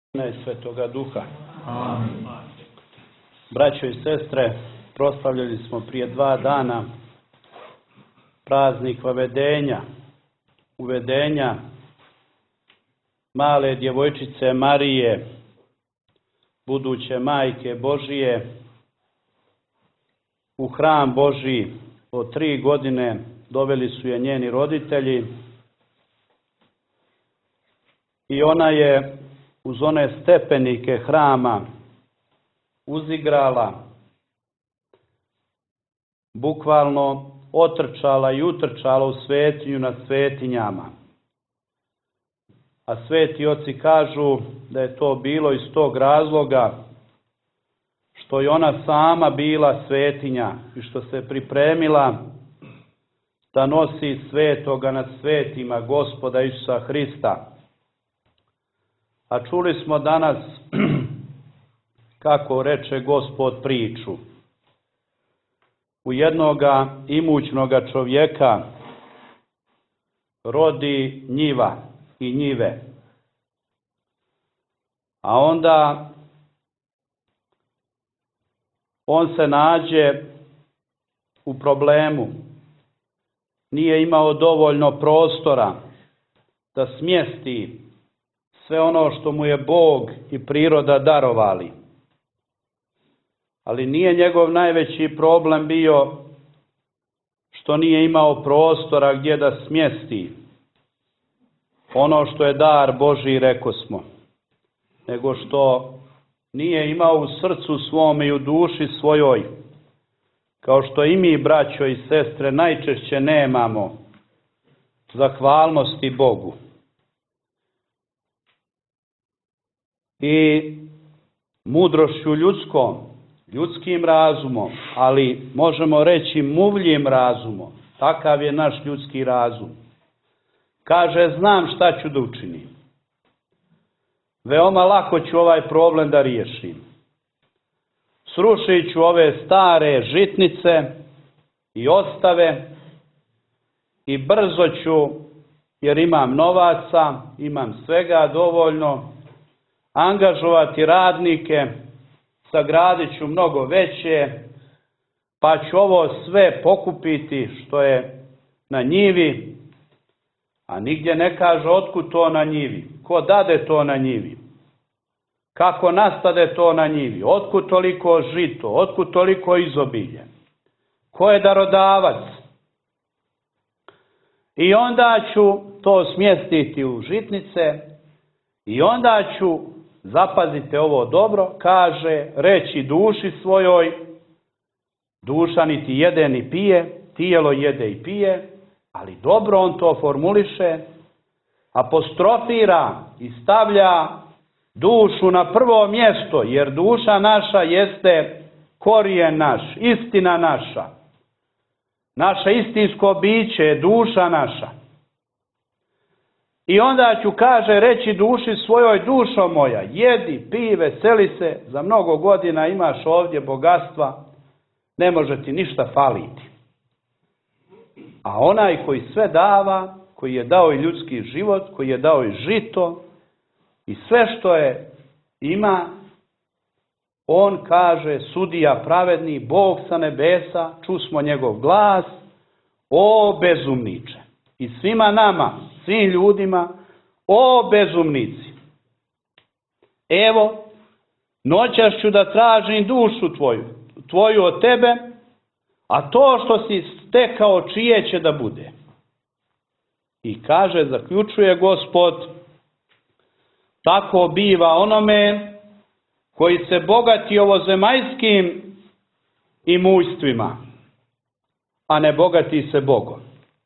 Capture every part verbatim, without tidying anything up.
i Svetoga Duha. Amin. Braćo i sestre, proslavljali smo prije dva dana praznik vavedenja, uvedenja male djevojčice Marije, buduće majke Božije, u hram Božji. Od tri godine doveli su je njeni roditelji i ona je uz one stepenike hrama uzigrala, bukvalno otrčala i utrčala u svetinju nad svetinjama. A sveti oci kažu da je to bilo iz tog razloga što je ona sama bila svetinja i što se pripremila da nosi svetoga nad svetima, Gospoda Isusa Hrista. A čuli smo danas kako reče Gospod priču. U jednoga imućnoga čovjeka rodi njiva i njive. A onda on se nađe u problemu. Nije imao dovoljno prostora da smjesti sve ono što mu je Bog i priroda darovali. Ali nije njegov najveći problem bio što nije imao prostora gdje da smjesti ono što je dar Božji, reko smo, nego što nije imao u srcu svome i u duši svojoj, kao što i mi, braćo i sestre, najčešće nemamo zahvalnosti Bogu. I mudrošću ljudskom, ljudskim razumom, ali možemo reći muvljim razumom, takav je naš ljudski razum. Kaže, znam šta ću da učinim. Veoma lako ću ovaj problem da riješim. Srušit ću ove stare žitnice i ostave i brzo ću, jer imam novaca, imam svega dovoljno, angažovati radnike, sagradit ću mnogo veće, pa ću ovo sve pokupiti što je na njivi, a nigdje ne kaže otkud to na njivi, ko dade to na njivi, kako nastade to na njivi, otkud toliko žito, otkud toliko izobilje, ko je darodavac. I onda ću to smjestiti u žitnice i onda ću, zapazite ovo dobro, kaže, reći duši svojoj, duša niti jede ni pije, tijelo jede i pije, ali dobro on to formuliše, apostrofira i stavlja dušu na prvo mjesto, jer duša naša jeste korijen naš, istina naša. Naše istinsko biće je duša naša. I onda ću, kaže, reći duši svojoj, dušo moja, jedi, pij, veseli se, za mnogo godina imaš ovdje bogatstva, ne može ti ništa faliti. A onaj koji sve dava, koji je dao i ljudski život, koji je dao i žito i sve što je ima, on kaže, sudija pravedni, Bog sa nebesa, čusmo njegov glas, o bezumniče. I svima nama, svim ljudima, o bezumnici. Evo, noćas ću da tražim dušu tvoju, tvoju od tebe, a to što si stekao čije će da bude. I kaže, zaključuje Gospod, tako biva onome koji se bogati ovozemaljskim imućstvima, a ne bogati se Bogom.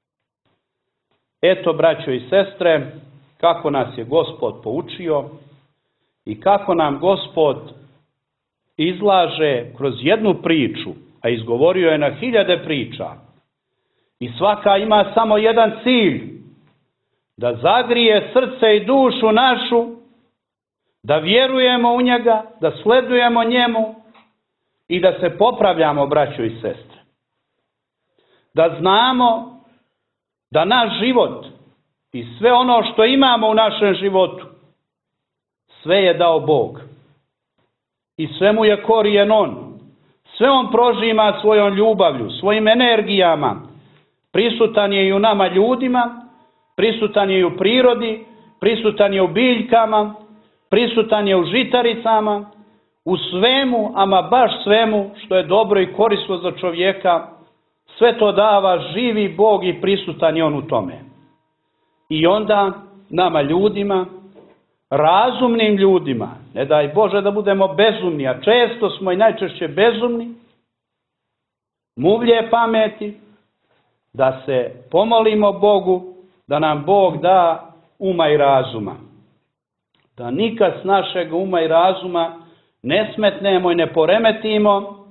Eto, braćo i sestre, kako nas je Gospod poučio i kako nam Gospod izlaže kroz jednu priču, a izgovorio je na hiljade priča. I svaka ima samo jedan cilj, da zagrije srce i dušu našu, da vjerujemo u njega, da sledujemo njemu i da se popravljamo, braćo i sestre. Da znamo da naš život i sve ono što imamo u našem životu sve je dao Bog. I sve mu je korijen on. Sve on prožima svojom ljubavlju, svojim energijama. Prisutan je i u nama ljudima, prisutan je i u prirodi, prisutan je u biljkama, prisutan je u žitaricama, u svemu, ama baš svemu što je dobro i korisno za čovjeka. Sve to dava živi Bog i prisutan je on u tome. I onda nama ljudima, razumnim ljudima, ne daj Bože da budemo bezumni, a često smo i najčešće bezumni, muvlje pameti, da se pomolimo Bogu, da nam Bog da uma i razuma. Da nikad s našeg uma i razuma ne smetnemo i ne poremetimo.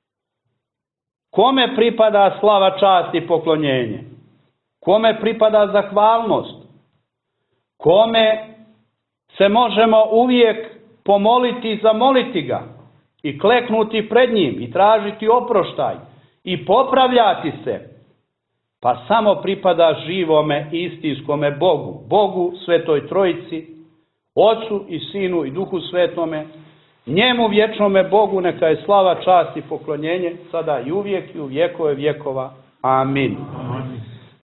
Kome pripada slava, čast i poklonjenje? Kome pripada zahvalnost? Kome se možemo uvijek pomoliti i zamoliti ga i kleknuti pred njim i tražiti oproštaj i popravljati se? Pa samo pripada živome istinskome Bogu, Bogu Svetoj Trojici, Ocu i Sinu i Duhu Svetome, njemu vječnome Bogu neka je slava, čast i poklonjenje sada i uvijek i u vjekove vjekova. Amin.